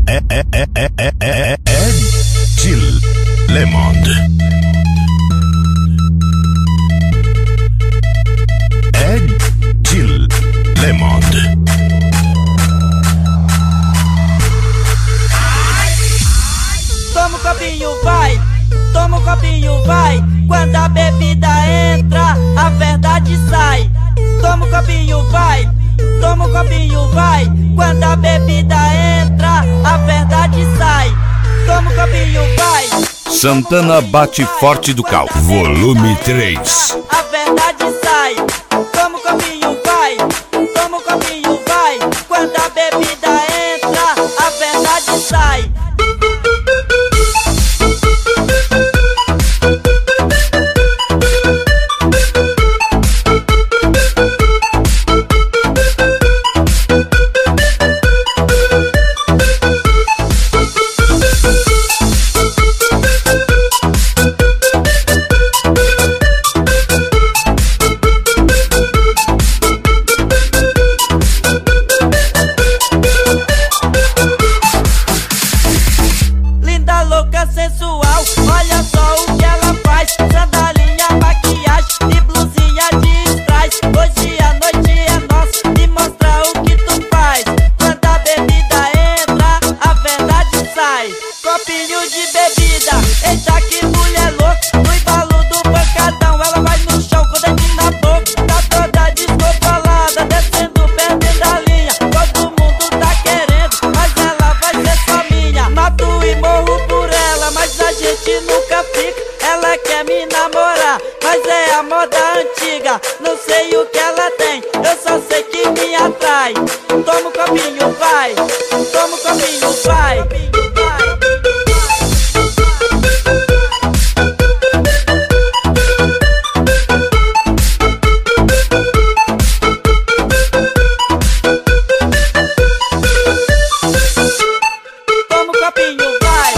Ed Lemond. Ed Lemond. Toma um copinho, vai. Toma um copinho, vai. Quando a bebida entra, a verdade sai. Toma um copinho, vai. Toma um copinho, vai. Quando a bebida entra, a verdade sai. Toma um copinho, vai. Santana bate forte do cal. Volume 3. A verdade sai. Toma um copinho, vai. Toma um copinho, vai. Quando a bebida entra, a verdade sai. Sensual, olha só o que ela faz. Sandalinha, maquiagem e blusinha de strass. Hoje a noite é nossa, me mostra o que tu faz. Quando a bebida entra, a verdade sai. Copinho de bebida, eita que mulher louca. No embalo do pancadão, ela vai no chão com o dedinho na boca. Tá toda descontrolada, descendo, perdendo a linha. Todo mundo tá querendo, mas ela vai ser só minha. Mato e morro por ela, mas a gente nunca fica. Ela quer me namorar, mas é a moda antiga. Não sei o que ela tem, eu só sei que me atrai. Toma um copinho, vai. Toma um copinho, vai. Toma um copinho, vai.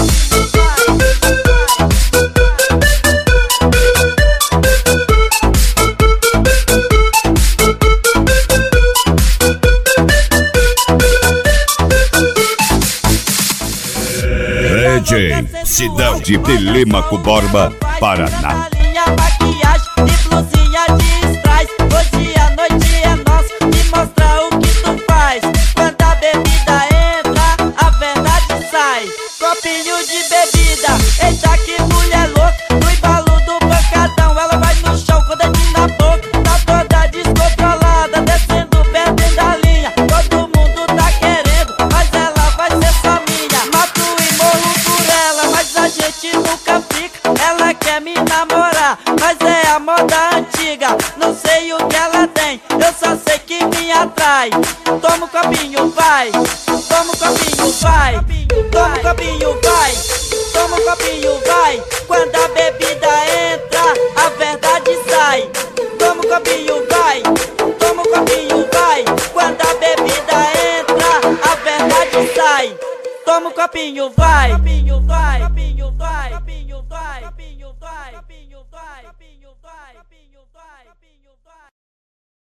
DJ Sidão de Telêmaco Borba, Paraná. Sandalinha, maquiagem e blusinha de strass. Hoje a noite é nossa, me mostra o que tu faz. Quando a bebida entra, a verdade sai. Copinho de bebida, eita que mulher louca. No embalo do pancadão, ela vai no chão com o dedinho na boca. Tá toda descontrolada, descendo, perdendo a linha. Todo mundo tá querendo, mas ela vai ser só minha. Mato e morro por ela, mas a gente nunca fica. Ela quer me namorar, mas é a moda antiga. Não sei o que ela tem, eu só sei que me atrai. Toma um copinho, vai. Toma um copinho, vai. Toma um copinho, vai. Toma um copinho, vai. Quando a bebida entra, a verdade sai. Toma um copinho, vai. Toma um copinho, vai. Quando a bebida entra, a verdade sai. Toma um copinho, vai. Copinho, vai. Copinho, vai.